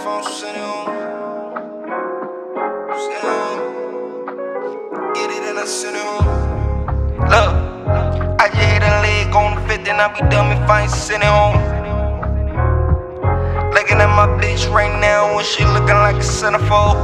phone, send it home. Send it home. Get it and I send it home. Look, I just hit a leg on the 50 and I be dumb if I ain't send it home. Looking at my bitch right now when she looking like a centerfold.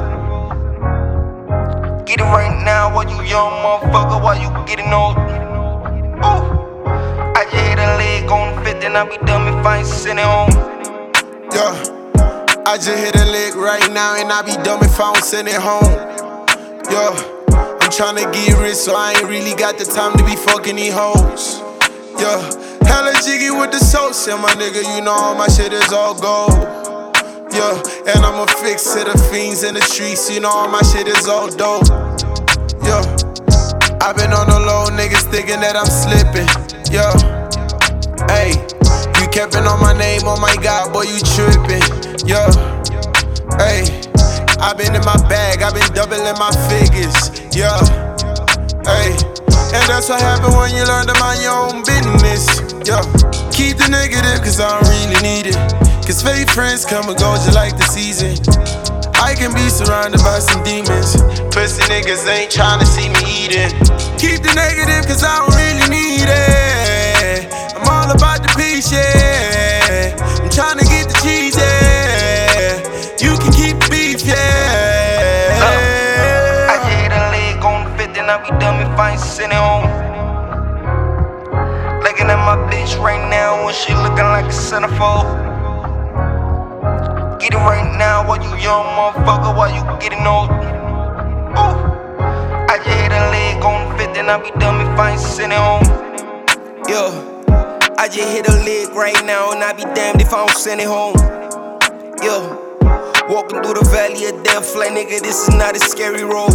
Get it right now while you young motherfucker, while you getting old. Ooh, I just hit a leg on the 50 and I be dumb if I ain't send it home. Yeah, I just hit a lick right now and I be dumb if I don't send it home. Yeah, I'm tryna get rich so I ain't really got the time to be fucking these hoes. Yeah, hella jiggy with the sauce, yeah, my nigga, you know all my shit is all gold. Yeah, and I'm a fix to the fiends in the streets, you know all my shit is all dope. Yeah, I been on the low, niggas thinking that I'm slipping. Yeah, hey, you capping on my name, oh my god, boy, you tripping. Yeah, hey, I been in my bag, I been doubling my figures. Yeah, hey, and that's what happen when you learn to mind your own business. Yeah, keep the negative, cause I don't really need it. Cause fake friends come and go just like the season. I can be surrounded by some demons. Pussy niggas ain't tryna see me eating. Keep the negative, cause I don't really need it. I'm all about the peace, yeah. I'm tryna get the cheese, yeah. You can keep the beef, yeah. I just hit a leg on the 50 and I be dumb if I ain't send it home. Looking at my bitch right now when she looking like a centerfold. Get it right now while you young motherfucker, while you getting old. Ooh, I just hit a leg on the 50 and I be dumb if I ain't send it home. Yeah, I just hit a leg right now and I be damned if I don't send it home. Yeah, walking through the valley of death like nigga, this is not a scary road.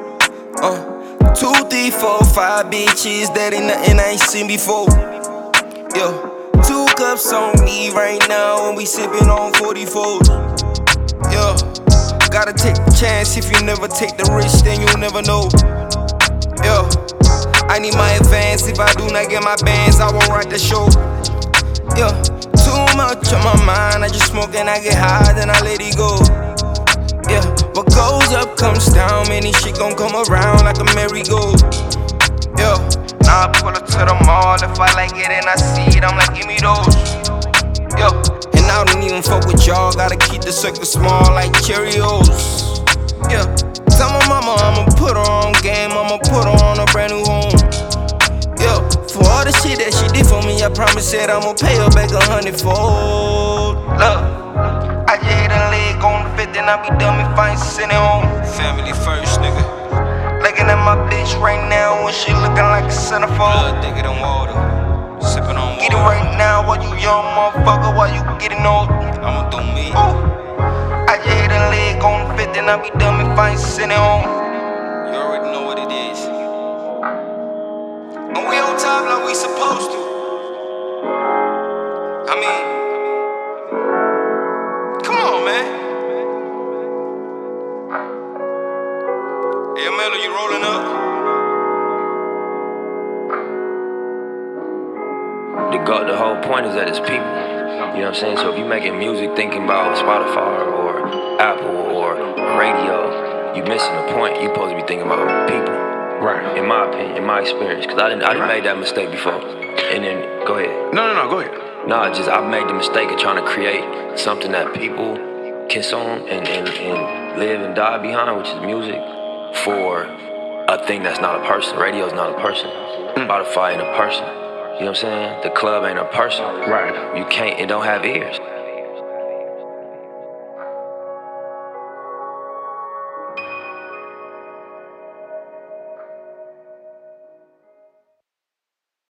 2, 3, 4, 5 bitches that ain't nothing I ain't seen before. Yeah, 2 cups on me right now and we sippin' on 44. Yeah, gotta take the chance, if you never take the risk then you'll never know. Yeah, I need my advance, if I do not get my bands I won't write the show. Yeah, too much on my mind, I just smoke and I get high then I let it go. Yeah, what goes up comes down, man, this shit gon' come around like a merry-go. Yeah, now I pull up to the mall, if I like it and I see it, I'm like, give me those. Yeah, and I don't even fuck with y'all, gotta keep the circle small like Cheerios. Yeah, tell my mama I'ma put her on game, I'ma put her on a brand new home. Yeah, for all the shit that she did for me, I promise that I'ma pay her back 100-fold. Look, I just hit a leg on the 50 and I be dumb if I ain't send it home. Family first, nigga. Looking at my bitch right now when she looking like a centerfold. Blood thicker than water, sipping on water. Get it right now while you young motherfucker, while you getting old. I'ma do me. Ooh, I just hit a leg on the 50 and I be dumb if I ain't send it home. You already know what it is. And we on top like we supposed to. I mean, come on, man. Hey, Melo, you rolling up? The whole point is that it's people. You know what I'm saying? So if you're making music thinking about Spotify or Apple or radio, you're missing the point. You're supposed to be thinking about people. Right. In my opinion, in my experience. Because I didn't make that mistake before. And then, go ahead. No, go ahead. No, I made the mistake of trying to create something that people consume and live and die behind, which is music, for a thing that's not a person. Radio is not a person. Spotify ain't a person. You know what I'm saying? The club ain't a person. Right. You can't, it don't have ears.